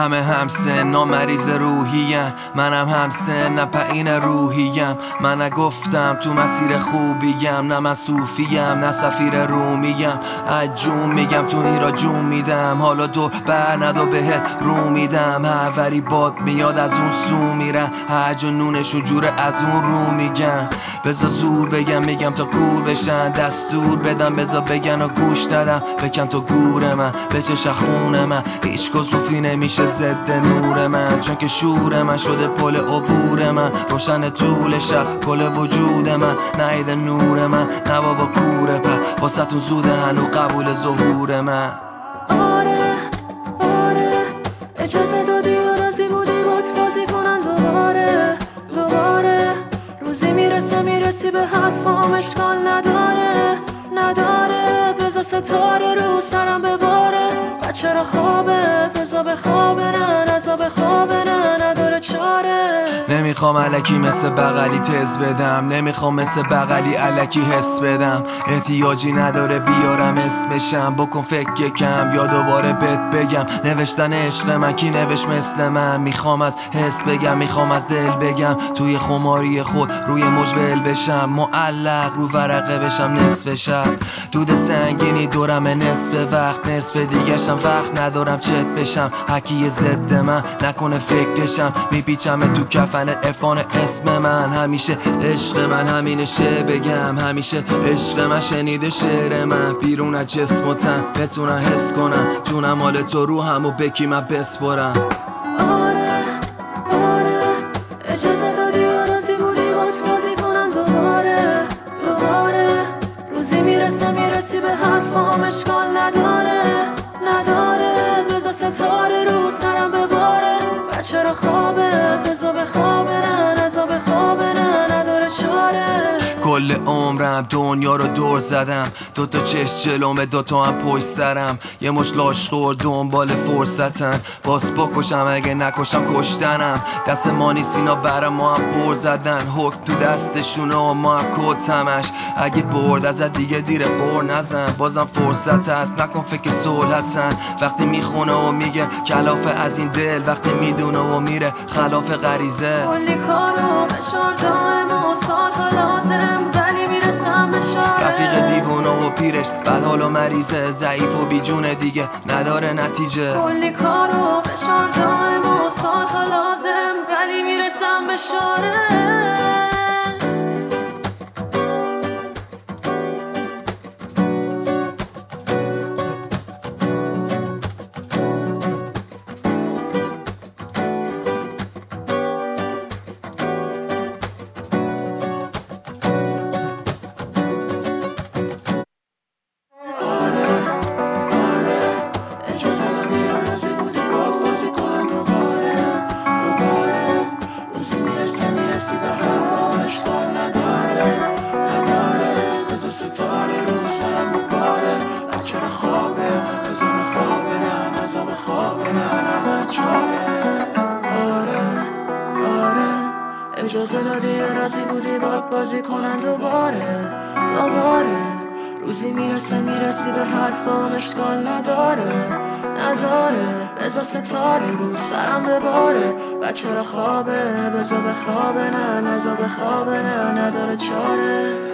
همه همسن مریض روحیم، منم همسن پایین روحیم. من نگفتم تو مسیر خوبیم، نه من صوفیم نه سفیر رومیم. از جون میگم تو این را جون میدم، حالا دور بر ندا بهت رو میدم. هر وری باد میاد از اون سو میرم، هر جا نونشون جوره از اون رو میگم. بزا زور بگم میگم تا کور بشن، دستور بدم بزا بگن و گوش ندم. بکن تو گور من به چش خون من، هیچ صوفی نمیشه ضد نور من. چون که شور من شده پل عبور من، روشن طول شب کل وجود من. نهید نور من نه بابا کوره پر، واسه تون زوده هنو قبول ظهور من. آره اجازه دادی و راضی بودی بات بازی کنن دوباره. روزی میرسی به حرفام، اشکال نداره بزا ستاره رو سرم بباره. بچه را خوابه بزا به خوابه نه، نزا به خوابه نه، نداره چاره. نمیخوام علکی مثل بغلی تز بدم، نمیخوام مثل بغلی علکی حس بدم. احتیاجی نداره بیارم اسمشم، بکن فکر کم یا دوباره بهت بگم. نوشتن عشق من کی نوشت مثل من، میخوام از حس بگم میخوام از دل بگم. توی خماری خود روی مجبل بشم، معلق رو ورقه بشم نصف شب. دود سنگینی دورم نصف وقت، نصف دیگه‌شم وقت ندارم چت بشم. حکی ضد من نکنه فکرشم، میپیچم تو کفنت عرفان اسم من. همیشه عشق من همینشه بگم، همیشه عشق من شنیده شعر من. بیرون از جسم و تن بتونم حس کنم، جونم مال تو رو همو بکی من بسپرم. آره اجازه دادی و راضی بودی بات بازی کنن دوباره. روزی میرسی به حرفام، اشکال نداره بزا ستاره رو سرم بباره. بچه را خوابه بزا به خوابه نه، نزا به خوابه نه، نداره چاره. کل عمرم دنیا رو دور زدم، دوتا چشم جلومه دوتا هم پشت سرم. یه مش لاشخور دنبال فرصتن، باز بکشم اگه نکشم کشتنم. دست ما نیست اینا برام ما هم پر زدن، حکم تو دستشونه و ما هم کتمش. اگه برد ازت دیگه دیره قور نزن، بازم فرصت هست نکن فکر صلح هستن. وقتی میخونه و میگه کلافه از این دل، وقتی میدونه و میره خلاف غریزه. کلی کارو فشار دائم و سالها لازم، ولی میرسم به شاره. رفیق دیوونه و پیرش بد حال و مریضه، ضعیف و بیجونه دیگه نداره نتیجه. کلی کارو فشار دائم و سالها لازم، ولی میرسم به شاره. ستاره رو سرم بباره. بچه را خوابه بزا به خوابه نه، نزا به خوابه نه، نداره چاره. آره اجازه دادی یا راضی بودی باد بازی کنن دوباره. روزی میرسی به حرفام، اشکال نداره بزا ستاره رو سرم بباره. بچه را خوابه بزا به خوابه نه، نزا به خوابه نه، نداره چاره.